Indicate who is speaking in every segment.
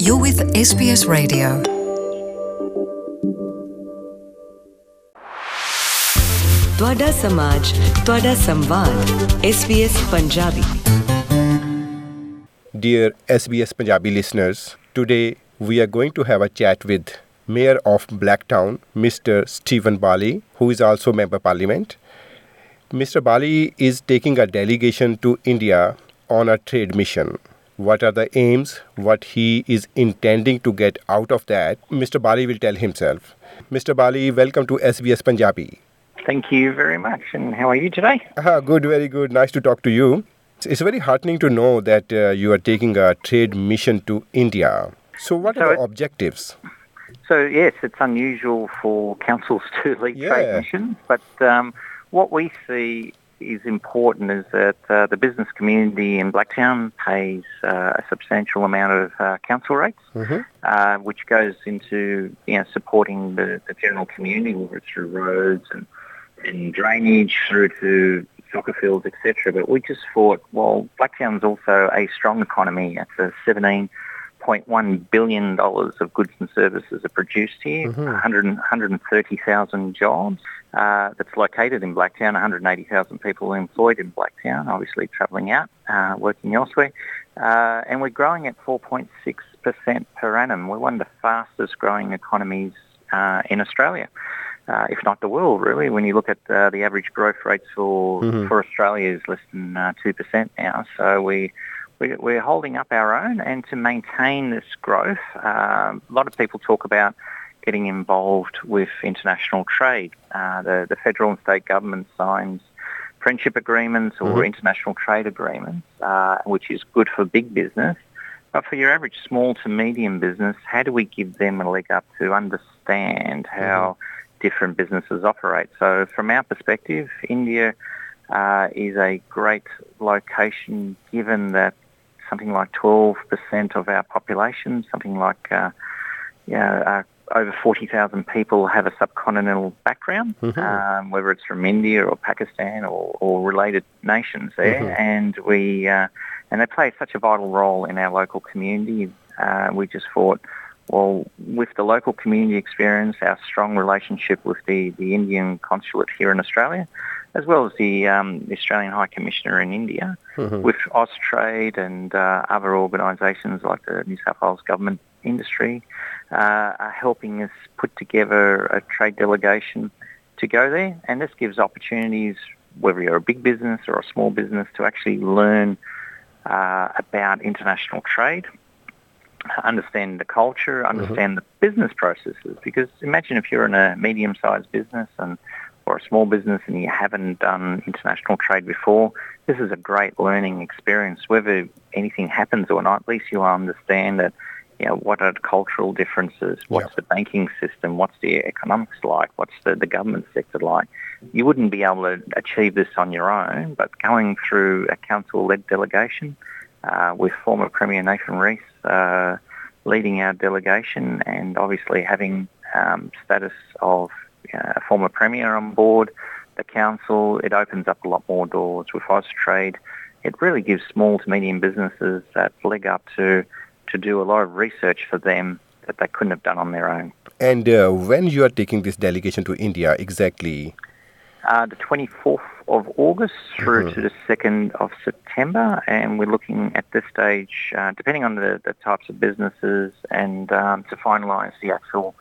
Speaker 1: You're with SBS Radio.
Speaker 2: ਤੁਹਾਡਾ ਸਮਾਜ, ਤੁਹਾਡਾ ਸੰਵਾਦ, SBS Punjabi.
Speaker 3: Dear SBS Punjabi listeners, today we are going to have a chat with Mayor of Blacktown, Mr. Stephen Bali, who is also Member Parliament. Mr. Bali is taking a delegation to India on a trade mission. What are the aims, what he is intending to get out of that, Mr. Bali will tell himself. Mr. Bali, welcome to SBS Punjabi.
Speaker 4: Thank you very much. And how are you today?
Speaker 3: Good, very good. Nice to talk to you. It's very heartening to know that you are taking a trade mission to India. So what are the objectives?
Speaker 4: So, yes, it's unusual for councils to lead trade missions, but what we see is important is that the business community in Blacktown pays a substantial amount of council rates, which goes into supporting the general community, whether it's through roads and drainage, through to soccer fields, etc. But we just thought, well, Blacktown's also a strong economy. It's a $17.1 billion of goods and services are produced here, 130,000 jobs. That's located in Blacktown, 180,000 people employed in Blacktown, obviously travelling out, working elsewhere. And we're growing at 4.6% per annum. We're one of the fastest growing economies in Australia, if not the world, really. When you look at the average growth rates for Australia is less than 2% now. So we're holding up our own, and to maintain this growth, a lot of people talk about getting involved with international trade. The federal and state government signs friendship agreements or international trade agreements, which is good for big business. But for your average small to medium business, how do we give them a leg up to understand how different businesses operate? So from our perspective, India is a great location, given that something like 12% of our population, something like over 40,000 people have a subcontinental background, whether it's from India or Pakistan or related nations there, and they play such a vital role in our local community. We just thought, well, with the local community experience, our strong relationship with the Indian consulate here in Australia, as well as the Australian High Commissioner in India, with Austrade and other organisations like the New South Wales Government Industry, are helping us put together a trade delegation to go there. And this gives opportunities, whether you're a big business or a small business, to actually learn about international trade, understand the culture, understand the business processes. Because imagine if you're in a medium-sized business or a small business and you haven't done international trade before, this is a great learning experience. Whether anything happens or not, at least you understand that, what are the cultural differences, what's the banking system, what's the economics like, what's the government sector like. You wouldn't be able to achieve this on your own, but going through a council-led delegation with former Premier Nathan Rees leading our delegation, and obviously having status of a former Premier on board the council, it opens up a lot more doors. With Austrade, it really gives small to medium businesses that leg up to do a lot of research for them that they couldn't have done on their own.
Speaker 3: And when you are taking this delegation to India exactly?
Speaker 4: The 24th of August through to the 2nd of September, and we're looking at this stage, depending on the types of businesses, and to finalise the actual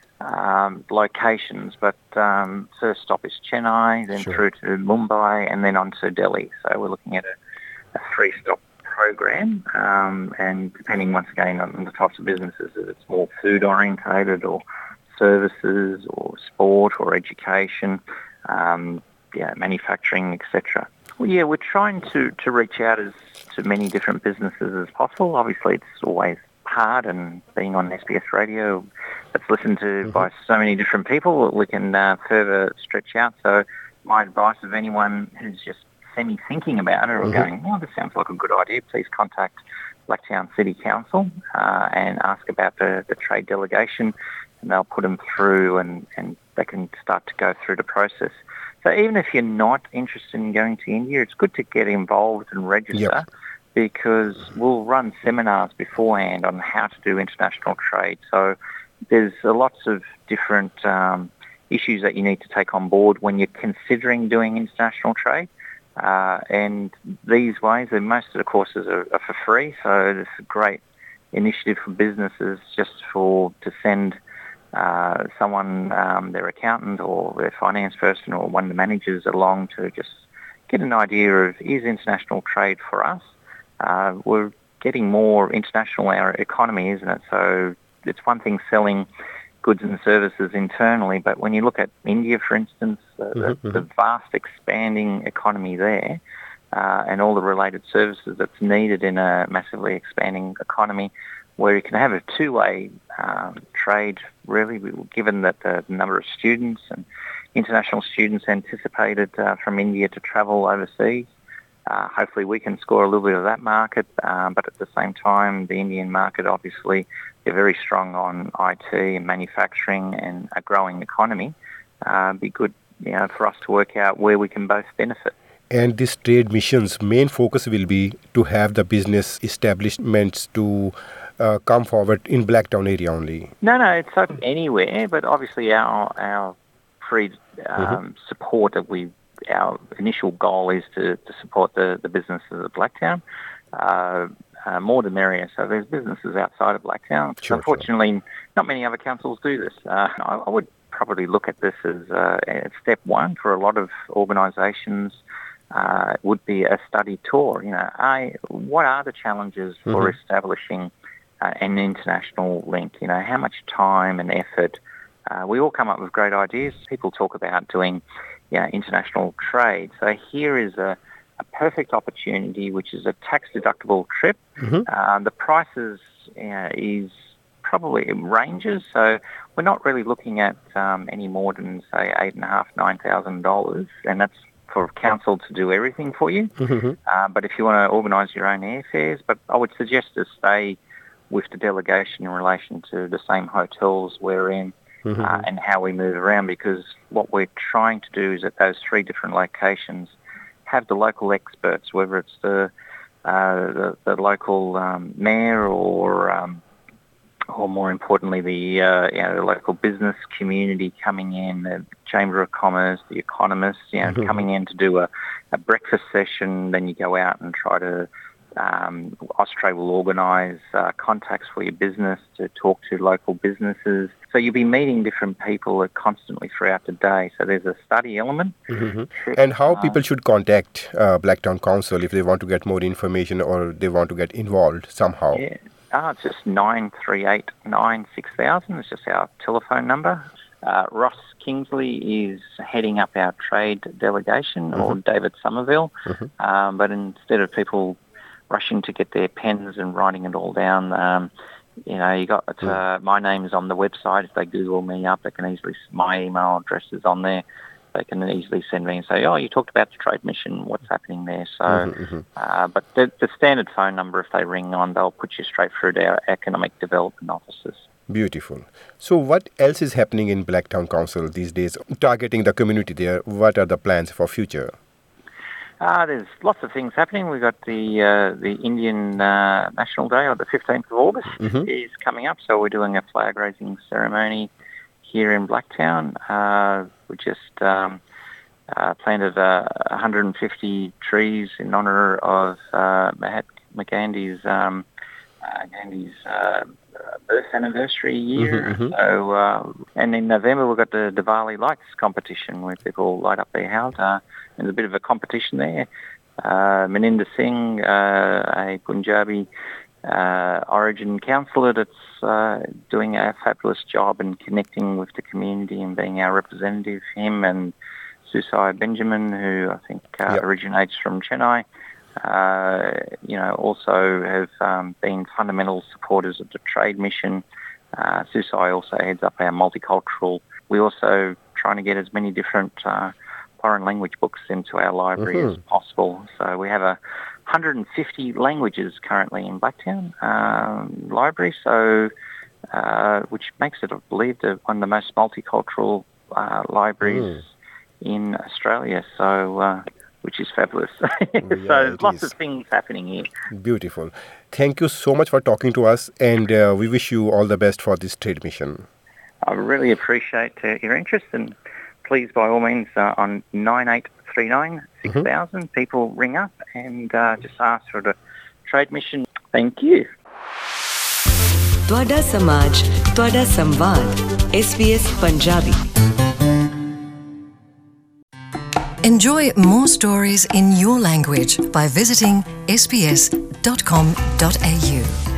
Speaker 4: locations. But first stop is Chennai, then through to Mumbai, and then on to Delhi. So we're looking at a 3-stop program, and depending once again on the types of businesses, if it's more food orientated or services or sport or education, manufacturing, etc. Well, we're trying to reach out to many different businesses as possible. Obviously, it's always hard, and being on SBS Radio, it's listened to by so many different people, we can further stretch out. So my advice of anyone who's just semi-thinking about it or going, this sounds like a good idea, please contact Blacktown City Council and ask about the trade delegation, and they'll put them through and they can start to go through the process. So even if you're not interested in going to India, it's good to get involved and register because we'll run seminars beforehand on how to do international trade. So there's lots of different issues that you need to take on board when you're considering doing international trade. And these ways, and most of the courses are for free, so it's a great initiative for businesses just to send someone, their accountant or their finance person or one of the managers along to just get an idea of, is international trade for us? We're getting more international in our economy, isn't it? So it's one thing selling goods and services internally, but when you look at India, for instance, the vast expanding economy there, and all the related services that's needed in a massively expanding economy, where you can have a two-way trade, really, given that the number of students and international students anticipated from India to travel overseas. Hopefully we can score a little bit of that market, but at the same time, the Indian market, obviously, they're very strong on IT and manufacturing and a growing economy. Be good, for us to work out where we can both benefit.
Speaker 3: And this trade mission's main focus will be to have the business establishments to come forward in Blacktown area only.
Speaker 4: No, it's open anywhere, but obviously our free support that our initial goal is to support the businesses of Blacktown. More the merrier. So there's businesses outside of Blacktown.
Speaker 3: Sure,
Speaker 4: unfortunately, not many other councils do this. I would probably look at this as step one for a lot of organisations. Would be a study tour. What are the challenges for establishing an international link? How much time and effort? We all come up with great ideas. People talk about doing international trade. So here is a perfect opportunity, which is a tax-deductible trip. The prices is probably ranges, so we're not really looking at any more than, say, $8,500, $9,000, and that's for council to do everything for you. But if you want to organise your own airfares, but I would suggest to stay with the delegation in relation to the same hotels we're in and how we move around, because what we're trying to do is at those three different locations have the local experts, whether it's the local mayor or more importantly the local business community coming in, the Chamber of Commerce, the economists, coming in to do a breakfast session. Then you go out and try to Australia will organise contacts for your business to talk to local businesses. So you'll be meeting different people constantly throughout the day. So there's a study element.
Speaker 3: And how people should contact Blacktown Council if they want to get more information or they want to get involved somehow?
Speaker 4: Yeah. It's just 938 6000. It's just our telephone number. Ross Kingsley is heading up our trade delegation, or David Somerville. But instead of people rushing to get their pens and writing it all down, my name is on the website. If they Google me up, they can easily, my email address is on there. They can easily send me and say, you talked about the trade mission, what's happening there? So, but the standard phone number, if they ring on, they'll put you straight through to our economic development offices.
Speaker 3: Beautiful. So what else is happening in Blacktown Council these days, targeting the community there? What are the plans for future?
Speaker 4: There's lots of things happening. We've got the Indian National Day, or the 15th of August, is coming up. So we're doing a flag raising ceremony here in Blacktown. We just planted 150 trees in honour of Mahatma Gandhi's birth anniversary year. So, and in November we've got the Diwali lights competition where people light up their house. There's a bit of a competition there. Maninder Singh, a Punjabi origin councillor that's doing a fabulous job in connecting with the community and being our representative, him and Susai Benjamin, who I think originates from Chennai, also have been fundamental supporters of the trade mission. Susai also heads up our multicultural. We also trying to get as many different foreign language books into our library as possible. So we have 150 languages currently in Blacktown library, so which makes it, I believe, one of the most multicultural libraries in Australia. So which is fabulous.
Speaker 3: Yeah,
Speaker 4: So lots
Speaker 3: is.
Speaker 4: of things happening here.
Speaker 3: Beautiful. Thank you so much for talking to us, and we wish you all the best for this trade mission.
Speaker 4: I really appreciate your interest, and please, by all means, on 9839 6000, people ring up and just ask for the trade mission. Thank you.
Speaker 2: ਤੁਹਾਡਾ ਸਮਾਜ, ਤੁਹਾਡਾ ਸੰਵਾਦ, SBS Punjabi.
Speaker 1: Enjoy more stories in your language by visiting sbs.com.au.